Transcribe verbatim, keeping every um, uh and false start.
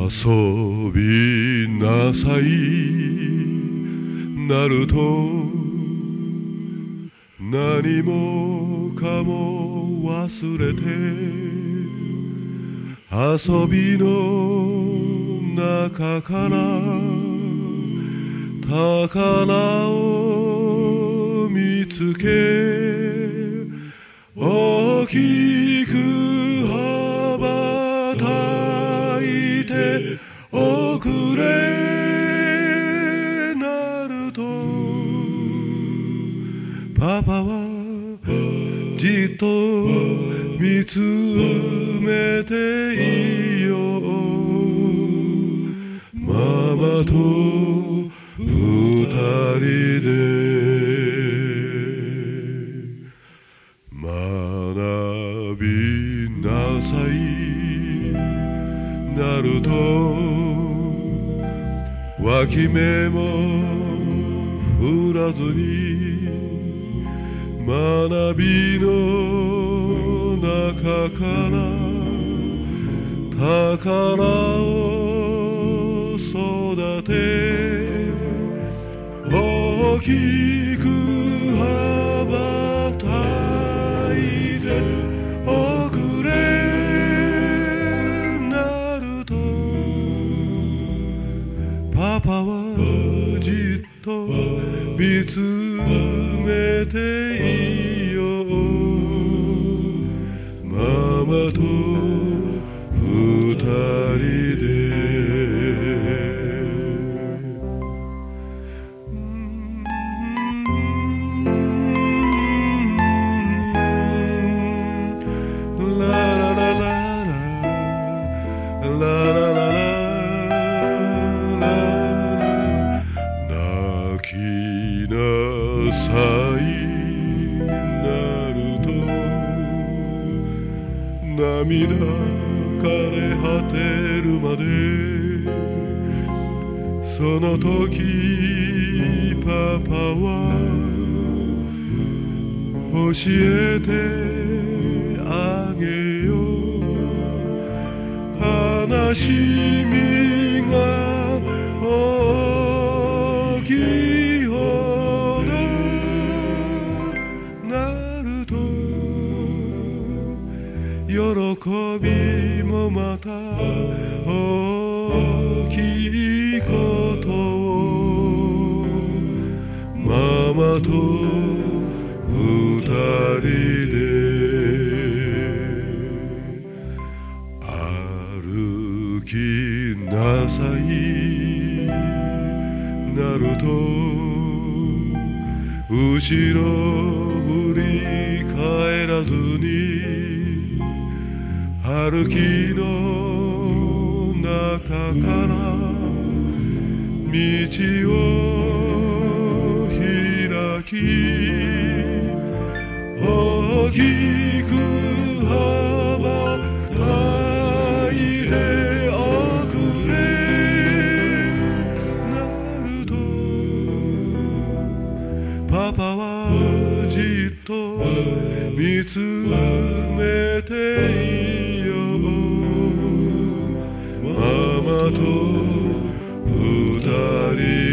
遊びなさいなると何もかも忘れて遊びの中から宝を見つけ大きく羽ばたいて遅れなるとパパはじっと見つめていようママと二人で学びなさいなると脇目も振らずに学びの中から宝を育て大きく羽ばたいて遅れなるとパパはじっと見つめていようママと二人で涙枯れ果てるまでその時パパは教えてあげよう悲しみが大きいほどなると喜びもまた大きいことをママと二人で歩きなさいなると後ろ振り返らずに歩きの中から道を開き大きく羽ばたいて遅れなるとパパはじっと見つめていよママと二人